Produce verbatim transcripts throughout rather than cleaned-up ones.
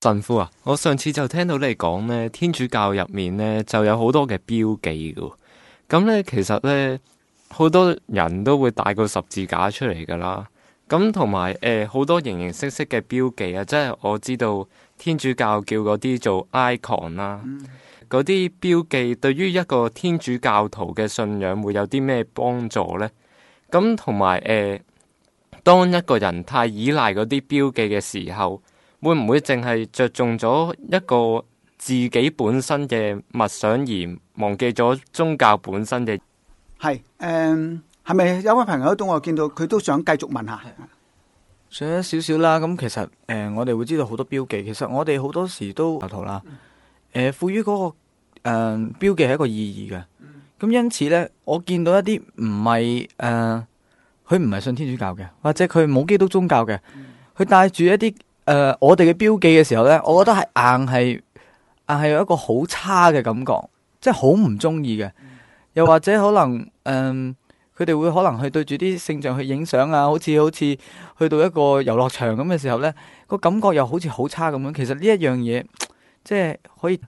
神父啊，我上次就聽到你講咧，天主教入面咧就有好多嘅標記噶。咁咧其實咧好多人都會帶個十字架出嚟噶啦。咁同埋誒好多形形色色嘅標記啊，即係我知道天主教叫嗰啲做 icon 啦。嗰啲標記對於一個天主教徒嘅信仰會有啲咩幫助呢？咁同埋誒，當一個人太依賴嗰啲標記嘅時候，會唔會淨係着重咗一個自己本身嘅默想，而忘記咗宗教本身嘅？ 係誒，係咪有位朋友都我見到佢都想繼續問下？ 上咗少少啦，咁其實誒、呃，我哋會知道好多標記。其實我哋好多時都頭頭啦，誒、呃，賦予嗰、那個誒、呃、標記係一個意義嘅。咁因此咧，我見到一啲唔係誒，佢唔係信天主教嘅，或者佢冇基督宗教嘅，佢帶住一啲。誒、呃，我哋嘅標記嘅時候呢，我覺得係硬係硬係有一個好差嘅感覺，即係好唔中意嘅。又或者可能誒，佢、呃、哋會可能去對住啲聖像去影相啊，好似好似去到一個遊樂場咁嘅時候呢，個感覺又好似好差咁樣。其實呢一樣嘢，即係可以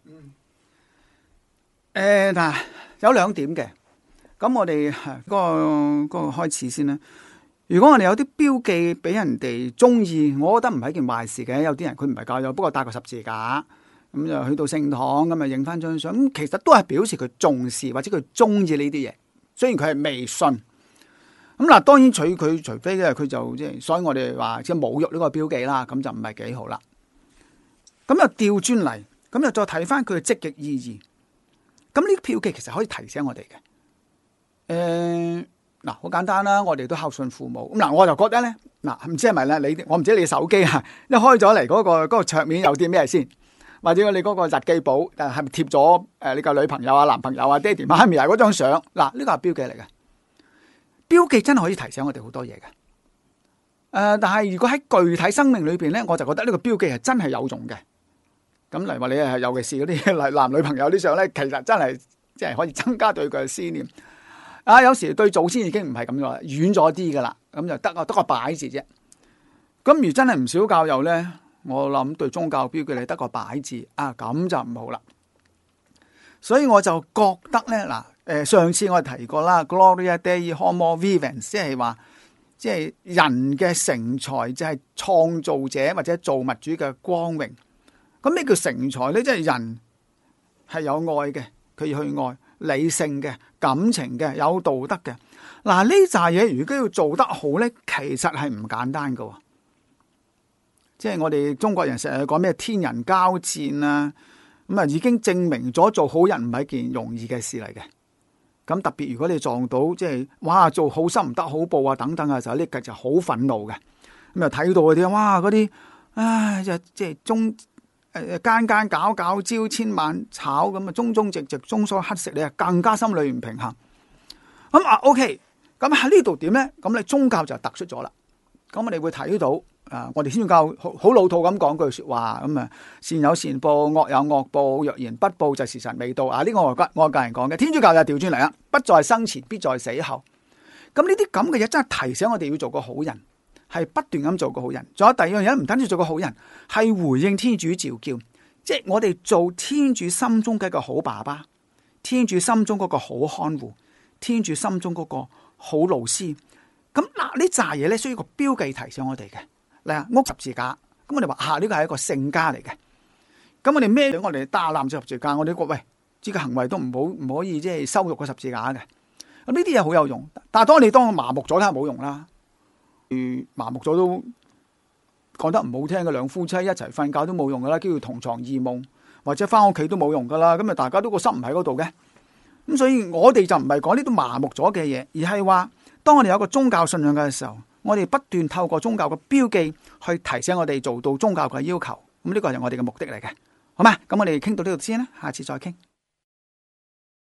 誒嗱、呃，有兩點嘅。咁我哋嗰、嗰個嗰、嗰個開始先啦。如果我哋有啲標記俾人哋中意，我覺得唔係一件壞事嘅。有啲人佢唔係教友，不過帶個十字架，咁就去到聖堂咁啊，影翻張相，咁其實都係表示佢重視或者佢中意呢啲嘢。雖然佢係未信，咁嗱，當然取佢除非咧，佢就即係，所以我哋話即係侮辱呢個標記啦，咁就唔係幾好啦。咁又調轉嚟，咁又再睇翻佢嘅積極意義。咁呢啲標記其實可以提醒我哋嘅，誒、呃。嗱，好簡單啦，我哋都孝順父母。咁嗱，我就覺得咧，嗱，唔知係咪咧？你我唔知你手機啊，一開咗嚟嗰個嗰個桌面有啲咩先，或者你嗰個日記簿誒係咪貼咗誒你個女朋友啊、男朋友啊、爹哋媽咪啊嗰張相？嗱，呢個係標記嚟嘅，標記真係可以提醒我哋好多嘢嘅。誒、呃，但係如果喺具體生命裏邊咧，我就覺得呢個標記係真係有用嘅。咁例如話你係尤其是嗰啲男女朋友啲相咧，其實真係即係可以增加對佢嘅思念。啊，有時對祖先已經唔係咁樣，遠咗啲噶啦，咁就得個得個擺字啫。咁如真係唔少教友咧，我諗對宗教標記你得個擺字啊，咁就唔好啦。所以我就覺得咧，嗱，誒，上次我提過啦 ，Gloria Dei Homo Vivens，即係話，即係人嘅成才就係創造者或者造物主嘅光榮。咁咩叫成才咧？即係人係有愛嘅，佢要去愛。理性嘅、感情嘅、有道德嘅，嗱，呢扎嘢如果要做得好咧，其實係唔簡單噶。即係我哋中國人成日講咩天人交戰啊，咁啊已經證明咗做好人唔係一件容易嘅事嚟嘅。咁特別如果你撞到即係哇做好心唔得好報啊等等嘅時候，呢個就好憤怒嘅。咁啊睇到嗰啲哇嗰啲唉就即係中。誒，間間搞搞朝千晚炒咁啊，中中直直中所乞食，你啊更加心裏唔平衡。咁啊 ，OK，咁喺呢度點咧？咁你宗教就突出咗啦。咁我哋會睇到啊，我哋天主教好好老土咁講句說話，咁啊善有善報，惡有惡報，若然不報，就時辰未到。啊，呢個我教我教人講嘅，天主教就調轉嚟啦，不在生前，必在死後。咁呢啲咁嘅嘢真係提醒我哋要做個好人。係不斷咁做個好人，仲有第二樣嘢，唔單止做個好人，係回應天主召叫，即係我哋做天主心中嘅一個好爸爸，天主心中嗰個好看護，天主心中嗰個好老師。咁嗱，呢扎嘢咧需要個標記提醒我哋嘅。嗱，屋十字架，咁我哋話啊，呢個係一個聖家嚟嘅。咁我哋孭我哋打爛咗十字架，我哋覺喂，呢個行為都唔好唔可以即係羞辱個十字架嘅。咁呢啲嘢好有用，但係當你當我麻木咗，梗係冇用啦。麻木咗都講得唔好聽嘅，兩夫妻一齊瞓覺都冇用噶啦，叫做同床異夢，或者翻屋企都冇用噶啦。咁啊，大家都個心唔喺嗰度嘅。咁所以我哋就唔係講呢啲麻木咗嘅嘢，而係話當我哋有個宗教信仰嘅時候，我哋不斷透過宗教嘅標記去提醒我哋做到宗教嘅要求。咁呢個係我哋嘅目的嚟嘅，好嘛？咁我哋傾到呢度先啦，下次再傾。